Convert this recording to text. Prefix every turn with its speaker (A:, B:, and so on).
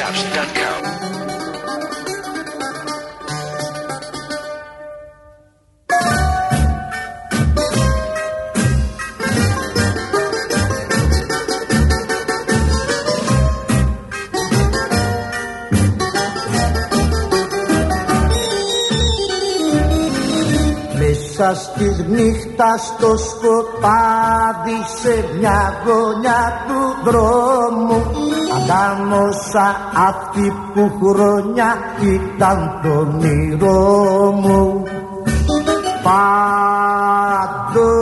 A: ChristianTapes.com.
B: Μέσα στη νύχτα στο σκοτάδι σε μια γωνιά του δρόμου αντάμωσα αυτή που χρόνια ήταν το όνειρό μου. Παντού